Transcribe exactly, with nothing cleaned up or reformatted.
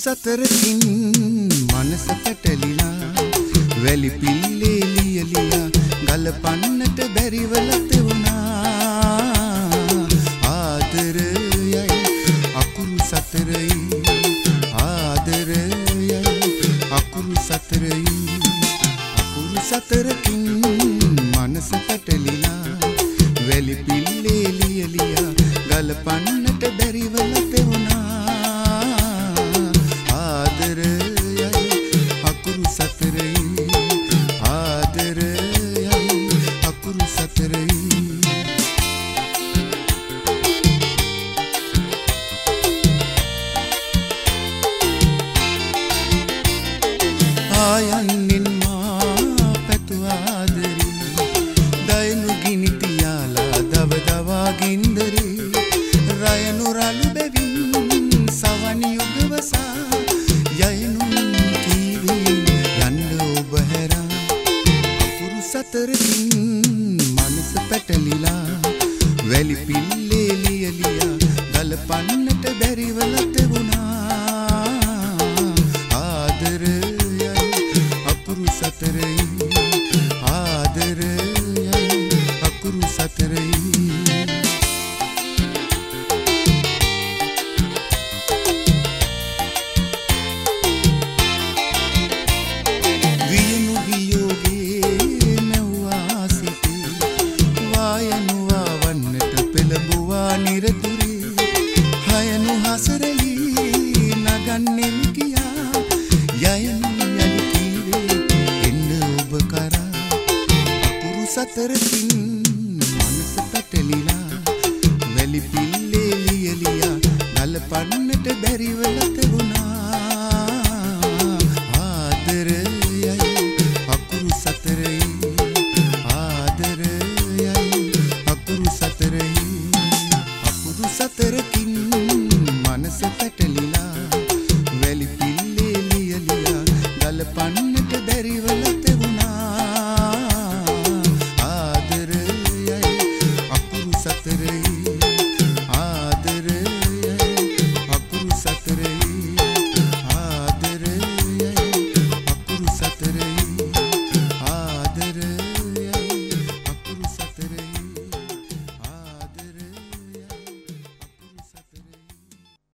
සතරකින් මනස පැටලිලා වැලි පිල්ලේ ලියලිලා ගලපන්නට බැරිවලත වුණා ආදරයයි අකුරු සතරයි ආදරයයි අකුරු සතරයි අකුරු සතරකින් මනස පැටලිලා වැලි පිල්ලේ ලියලියා ගලපන්නට බැරිවලත වුණා ආයන්නින් මා පැතු ආදරේ දයනු ගිනි තියාලා දව දවා ගින්දරේ රයනු රළු බැවින් සවනි යුගවසා යයනු කීවේ යන්න ඔබ හැරා අකුරු සතරකින් මනස පැටලිලා වැලි පිල්ලේ ලියලියා ගලපන්නට බැරිවලත වුණා ආදරේ සතරයි ආදරයයි අකුරු සතරයි වියනු වියෝගේ නැව්වා සිටේ වායනුවා වන්නට පෙළඹුවා නිරතුරේ හයනු හසරලි නගන්නෙම කියා යයනු සතරකින් මනස පැටලිලා වැලි පිල්ලේ ලියලියා ගලපන්නට බැරිවලත